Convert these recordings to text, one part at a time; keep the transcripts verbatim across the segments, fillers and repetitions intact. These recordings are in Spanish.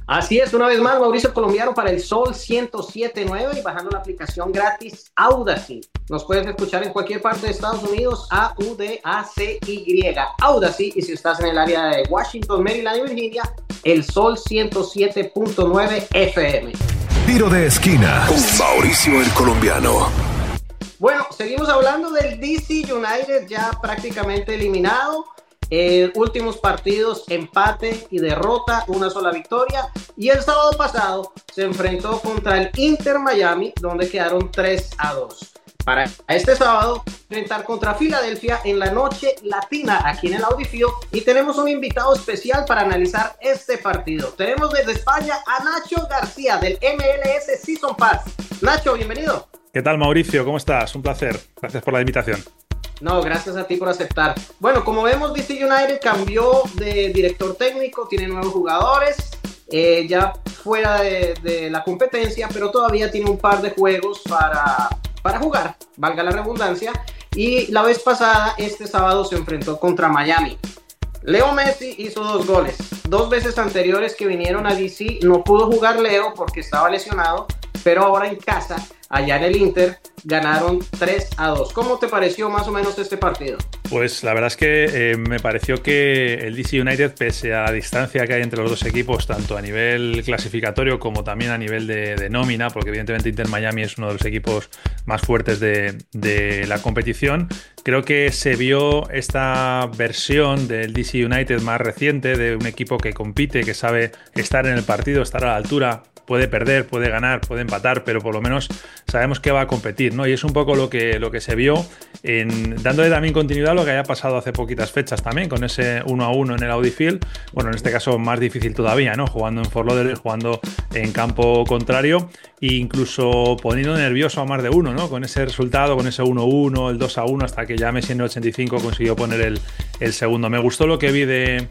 Así es, una vez más, Mauricio Colombiano para el Sol ciento siete punto nueve y bajando la aplicación gratis Audacy. Nos puedes escuchar en cualquier parte de Estados Unidos, A U D A C Y, Audacy. Y si estás en el área de Washington, Maryland y Virginia, el Sol ciento siete punto nueve F M. Tiro de esquina con Mauricio el Colombiano. Bueno, seguimos hablando del D C United, ya prácticamente eliminado. Eh, últimos partidos, empate y derrota, una sola victoria. Y el sábado pasado se enfrentó contra el Inter Miami, donde quedaron tres a dos. Para este sábado, enfrentar contra Filadelfia en la noche latina aquí en el Audi Field. Y tenemos un invitado especial para analizar este partido. Tenemos desde España a Nacho García del M L S Season Pass. Nacho, bienvenido. ¿Qué tal, Mauricio? ¿Cómo estás? Un placer. Gracias por la invitación. No, gracias a ti por aceptar. Bueno, como vemos, D C United cambió de director técnico, tiene nuevos jugadores, eh, ya fuera de, de la competencia, pero todavía tiene un par de juegos para, para jugar, valga la redundancia. Y la vez pasada, este sábado, se enfrentó contra Miami. Leo Messi hizo dos goles. Dos veces anteriores que vinieron a D C no pudo jugar Leo porque estaba lesionado, pero ahora en casa, allá en el Inter, ganaron tres a dos. ¿Cómo te pareció más o menos este partido? Pues la verdad es que eh, me pareció que el D C United, pese a la distancia que hay entre los dos equipos, tanto a nivel clasificatorio como también a nivel de, de nómina, porque evidentemente Inter Miami es uno de los equipos más fuertes de, de la competición, creo que se vio esta versión del D C United más reciente, de un equipo que compite, que sabe estar en el partido, estar a la altura. Puede perder, puede ganar, puede empatar, pero por lo menos sabemos que va a competir, ¿no? Y es un poco lo que, lo que se vio, en, dándole también continuidad a lo que haya pasado hace poquitas fechas también, con ese uno a uno en el Audi Field. Bueno, en este caso más difícil todavía, ¿no? Jugando en Fort Lauderdale, jugando en campo contrario e incluso poniendo nervioso a más de uno, ¿no? Con ese resultado, con ese uno uno, el dos a uno, hasta que ya Messi en el ochenta y cinco consiguió poner el, el segundo. Me gustó lo que vi de,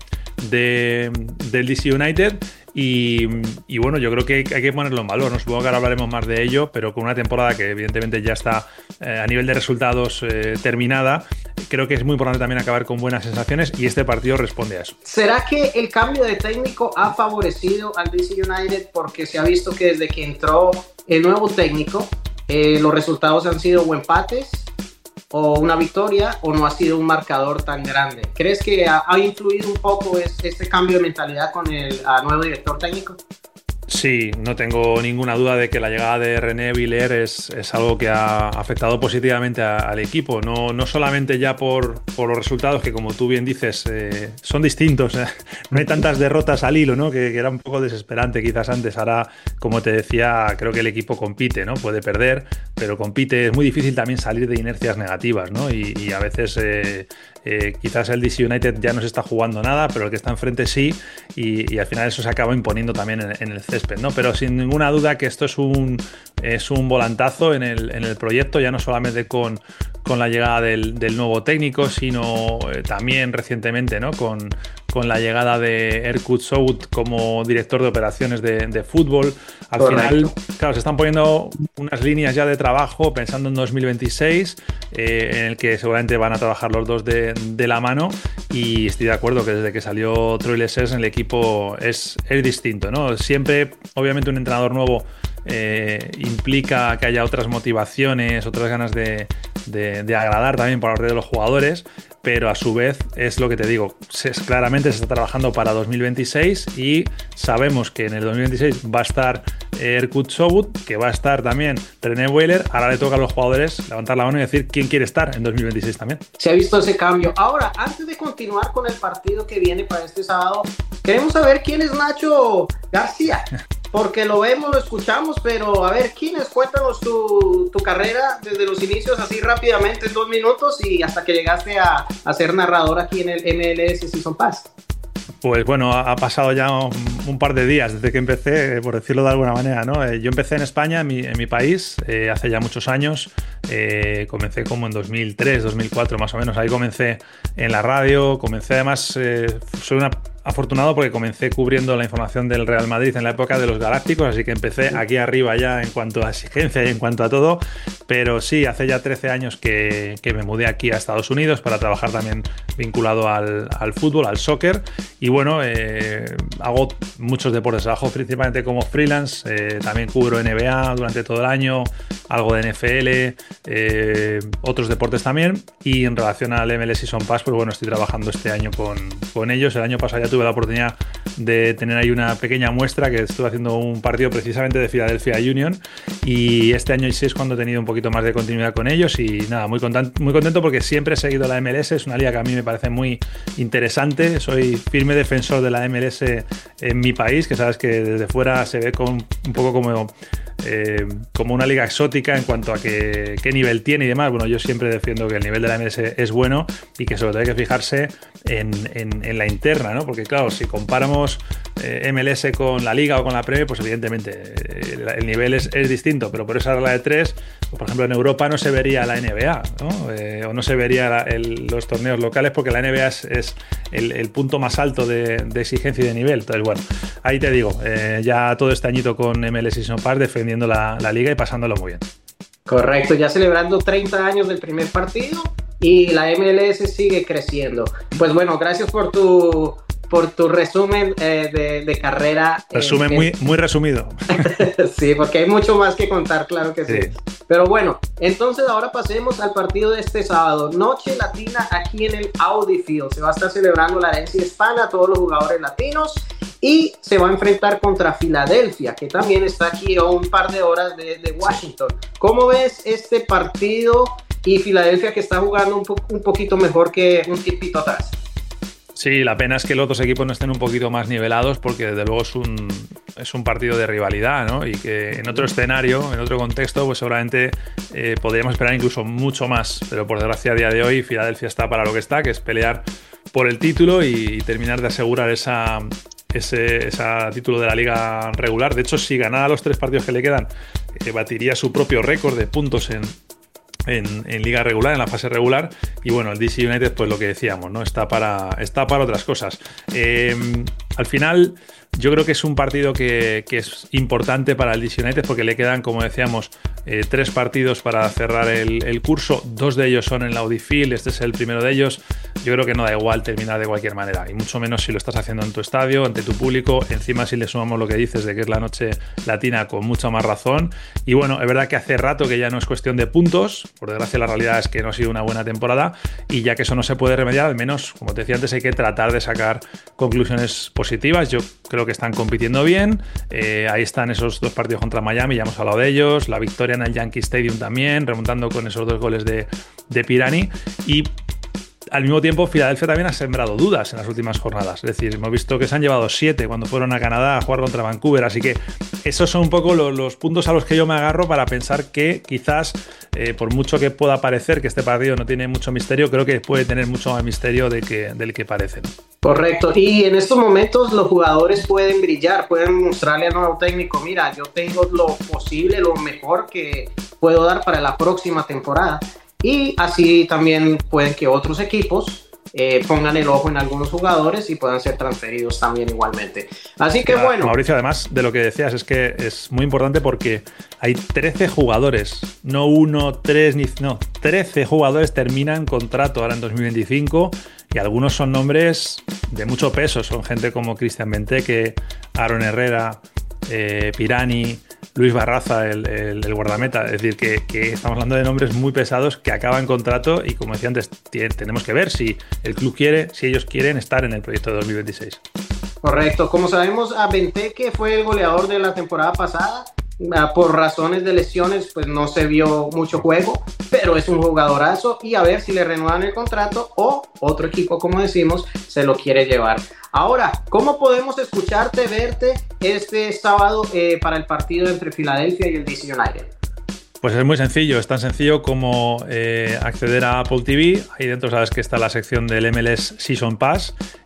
de, del D C United. Y, y bueno, yo creo que hay que ponerlo en valor, ¿no? Supongo que ahora hablaremos más de ello, pero con una temporada que evidentemente ya está eh, a nivel de resultados eh, terminada, creo que es muy importante también acabar con buenas sensaciones y este partido responde a eso. ¿Será que el cambio de técnico ha favorecido al D C United? Porque se ha visto que desde que entró el nuevo técnico, eh, los resultados han sido o empates, o una victoria, o no ha sido un marcador tan grande. ¿Crees que ha, ha influido un poco este, este cambio de mentalidad con el nuevo director técnico? Sí, no tengo ninguna duda de que la llegada de René Viller es, es algo que ha afectado positivamente a, al equipo, no, no solamente ya por, por los resultados que, como tú bien dices, eh, son distintos, eh. No hay tantas derrotas al hilo, ¿no? que, que era un poco desesperante quizás antes. Ahora, como te decía, creo que el equipo compite, ¿no? Puede perder, pero compite. Es muy difícil también salir de inercias negativas, ¿no? Y, y a veces eh, eh, quizás el D C United ya no se está jugando nada, pero el que está enfrente sí, y, y al final eso se acaba imponiendo también en, en el césped, ¿no? Pero sin ninguna duda que esto es un, es un volantazo en el, en el proyecto, ya no solamente con, con la llegada del, del nuevo técnico, sino eh, también recientemente, ¿no? con, con la llegada de Erkut Sogut como director de operaciones de, de fútbol. Al Correcto. Final, claro, se están poniendo unas líneas ya de trabajo pensando en dos mil veintiséis, eh, en el que seguramente van a trabajar los dos de, de la mano, y estoy de acuerdo que desde que salió Troy Lesers en el equipo es, es distinto, ¿no? Siempre, obviamente, un entrenador nuevo eh, implica que haya otras motivaciones, otras ganas de, de, de agradar también por parte de los jugadores, pero a su vez es lo que te digo, se, claramente se está trabajando para dos mil veintiséis y sabemos que en el dos mil veintiséis va a estar Erkut Sogut, que va a estar también René Weiler. Ahora le toca a los jugadores levantar la mano y decir quién quiere estar en dos mil veintiséis también. Se ha visto ese cambio. Ahora, antes de continuar con el partido que viene para este sábado, queremos saber quién es Nacho García. Porque lo vemos, lo escuchamos, pero a ver, ¿quién es? Cuéntanos tu, tu carrera desde los inicios, así rápidamente, en dos minutos, y hasta que llegaste a, a ser narrador aquí en el M L S Season Pass. Pues bueno, ha pasado ya un, un par de días desde que empecé, por decirlo de alguna manera, ¿no? Yo empecé en España, en mi, en mi país, eh, hace ya muchos años. Eh, comencé como en dos mil tres, dos mil cuatro más o menos. Ahí comencé en la radio. Comencé además, eh, soy una afortunado porque comencé cubriendo la información del Real Madrid en la época de los Galácticos, así que empecé aquí arriba ya en cuanto a exigencia y en cuanto a todo, pero sí, hace ya trece años que, que me mudé aquí a Estados Unidos para trabajar también vinculado al, al fútbol, al soccer, y bueno, eh, hago muchos deportes, trabajo principalmente como freelance, eh, también cubro N B A durante todo el año, algo de N F L, eh, otros deportes también, y en relación al M L S Season Pass, pues bueno, estoy trabajando este año con, con ellos. El año pasado ya tuve la oportunidad de tener ahí una pequeña muestra, que estuve haciendo un partido precisamente de Philadelphia Union, y este año sí es cuando he tenido un poquito más de continuidad con ellos, y nada, muy contento, muy contento porque siempre he seguido la M L S, es una liga que a mí me parece muy interesante, soy firme defensor de la M L S en mi país, que sabes que desde fuera se ve con, un poco como... Eh, como una liga exótica en cuanto a que, qué nivel tiene y demás. Bueno, yo siempre defiendo que el nivel de la M L S es bueno y que sobre todo hay que fijarse en, en, en la interna, ¿no? Porque claro, si comparamos eh, M L S con la liga o con la Premier, pues evidentemente eh, el nivel es, es distinto, pero por esa regla de tres, pues, por ejemplo en Europa no se vería la N B A, ¿no? Eh, o no se vería la, el, los torneos locales, porque la N B A es, es el, el punto más alto de, de exigencia y de nivel. Entonces bueno, ahí te digo, eh, ya todo este añito con M L S Season Pass defendiendo La, la liga y pasándolo muy bien. Correcto, ya celebrando treinta años del primer partido y la M L S sigue creciendo. Pues bueno, gracias por tu por tu resumen eh, de, de carrera. Resumen eh, muy, muy resumido. Sí, porque hay mucho más que contar, claro que sí. sí. Pero bueno, entonces ahora pasemos al partido de este sábado. Noche latina aquí en el Audi Field. Se va a estar celebrando la herencia hispana, todos los jugadores latinos, y se va a enfrentar contra Filadelfia, que también está aquí a un par de horas de, de Washington. ¿Cómo ves este partido y Filadelfia, que está jugando un, po- un poquito mejor que un tipito atrás? Sí, la pena es que los otros equipos no estén un poquito más nivelados, porque desde luego es un, es un partido de rivalidad, ¿no? Y que en otro escenario, en otro contexto, pues seguramente eh, podríamos esperar incluso mucho más, pero por desgracia a día de hoy Filadelfia está para lo que está, que es pelear por el título y, y terminar de asegurar esa, ese, ese título de la liga regular. De hecho, si ganara los tres partidos que le quedan, eh, batiría su propio récord de puntos en En, en liga regular, en la fase regular. Y bueno, el D C United, pues lo que decíamos, ¿no? Está para, está para otras cosas. Eh, al final, yo creo que es un partido que, que es importante para el D C United, porque le quedan, como decíamos, eh, tres partidos para cerrar el, el curso. Dos de ellos son en la Audi Field, este es el primero de ellos. Yo creo que no da igual terminar de cualquier manera, y mucho menos si lo estás haciendo en tu estadio, ante tu público. Encima, si le sumamos lo que dices de que es la noche latina, con mucha más razón. Y bueno, es verdad que hace rato que ya no es cuestión de puntos. Por desgracia, la realidad es que no ha sido una buena temporada, y ya que eso no se puede remediar, al menos, como te decía antes, hay que tratar de sacar conclusiones positivas. Yo creo que están compitiendo bien. Eh, ahí están esos dos partidos contra Miami, ya hemos hablado de ellos. La victoria en el Yankee Stadium también, remontando con esos dos goles de, de Pirani. Y al mismo tiempo, Filadelfia también ha sembrado dudas en las últimas jornadas. Es decir, hemos visto que se han llevado siete cuando fueron a Canadá a jugar contra Vancouver. Así que esos son un poco los, los puntos a los que yo me agarro para pensar que quizás, eh, por mucho que pueda parecer que este partido no tiene mucho misterio, creo que puede tener mucho más misterio de que, del que parece, ¿no? Correcto. Y en estos momentos los jugadores pueden brillar, pueden mostrarle al nuevo técnico: mira, yo tengo lo posible, lo mejor que puedo dar para la próxima temporada. Y así también pueden que otros equipos eh, pongan el ojo en algunos jugadores y puedan ser transferidos también igualmente. Así que Claro, bueno. Mauricio, además de lo que decías, es que es muy importante porque hay trece jugadores, no uno, tres, ni no, trece jugadores terminan contrato ahora en dos mil veinticinco, y algunos son nombres de mucho peso. Son gente como Cristian Benteke, Aaron Herrera, eh, Pirani, Luis Barraza, el, el, el guardameta. Es decir, que, que estamos hablando de nombres muy pesados que acaban contrato, y como decía antes, tenemos que ver si el club quiere, si ellos quieren estar en el proyecto de dos mil veintiséis. Correcto. Como sabemos, a Benteke fue el goleador de la temporada pasada. Por razones de lesiones, pues no se vio mucho juego, pero es un jugadorazo, y a ver si le renuevan el contrato o otro equipo, como decimos, se lo quiere llevar. Ahora, ¿cómo podemos escucharte, verte este sábado eh, para el partido entre Filadelfia y el D C United? Pues es muy sencillo, es tan sencillo como eh, acceder a Apple T V. Ahí dentro sabes que está la sección del M L S Season Pass,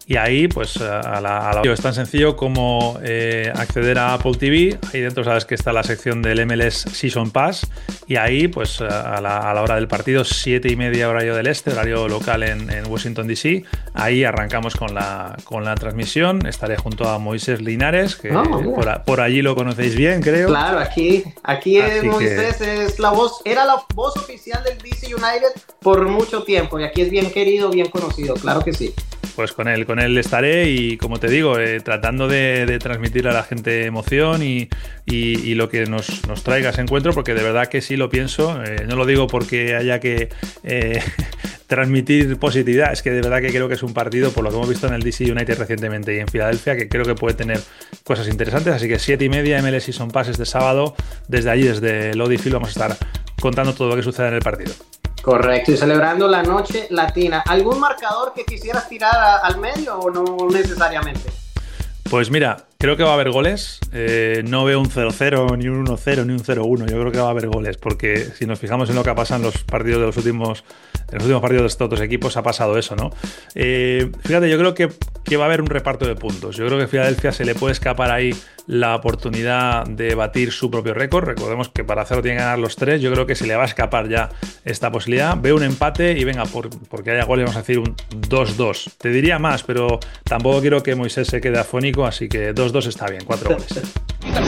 y ahí pues a la, a la... es tan sencillo como eh, acceder a Apple T V. Ahí dentro sabes que está la sección del M L S Season Pass, y ahí pues a la, a la hora del partido, siete y media horario del este, horario local en, en Washington D C, ahí arrancamos con la, con la transmisión. Estaré junto a Moisés Linares, que oh, por, por allí lo conocéis bien, creo. Claro, aquí, aquí Moisés que... es la voz, era la voz oficial del D C United por mucho tiempo, y aquí es bien querido, bien conocido, claro que sí. Pues con él, con él estaré, y como te digo, eh, tratando de, de transmitir a la gente emoción y, y, y lo que nos, nos traiga ese encuentro, porque de verdad que sí lo pienso. Eh, no lo digo porque haya que eh, transmitir positividad, es que de verdad que creo que es un partido, por lo que hemos visto en el D C United recientemente y en Filadelfia, que creo que puede tener cosas interesantes. Así que siete y media, M L S Season Pass este sábado. Desde allí, desde el Audi Field, vamos a estar contando todo lo que suceda en el partido. Correcto, y celebrando la noche latina. ¿Algún marcador que quisieras tirar a, al medio o no necesariamente? Pues mira, creo que va a haber goles. Eh, no veo un cero cero, ni un uno cero, ni un cero uno. Yo creo que va a haber goles, porque si nos fijamos en lo que ha pasado en los partidos de los últimos, en los últimos partidos de estos otros equipos, ha pasado eso, ¿no? Eh, fíjate, yo creo que, que va a haber un reparto de puntos. Yo creo que a Filadelfia se le puede escapar ahí la oportunidad de batir su propio récord. Recordemos que para hacerlo tiene que ganar los tres. Yo creo que se le va a escapar ya esta posibilidad. Veo un empate y venga, por, porque haya goles, vamos a decir un dos dos. Te diría más, pero tampoco quiero que Moisés se quede afónico, así que dos dos está bien, cuatro goles. Pero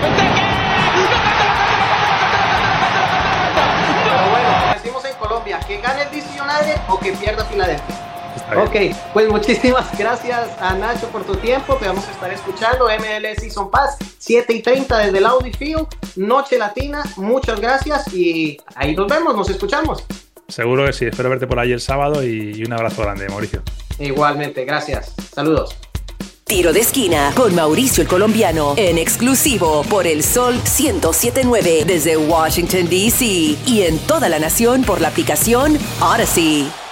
bueno, decimos en Colombia, que gane el D C United o que pierda Filadelfia. Ok, pues muchísimas gracias a Nacho por tu tiempo. Te vamos a estar escuchando M L S Season Pass, siete y treinta desde el Audi Field, Noche Latina. Muchas gracias y ahí nos vemos, nos escuchamos. Seguro que sí, espero verte por ahí el sábado, y un abrazo grande, Mauricio. Igualmente, gracias. Saludos. Tiro de esquina con Mauricio el Colombiano, en exclusivo por el Sol ciento siete punto nueve desde Washington D C y en toda la nación por la aplicación Odyssey.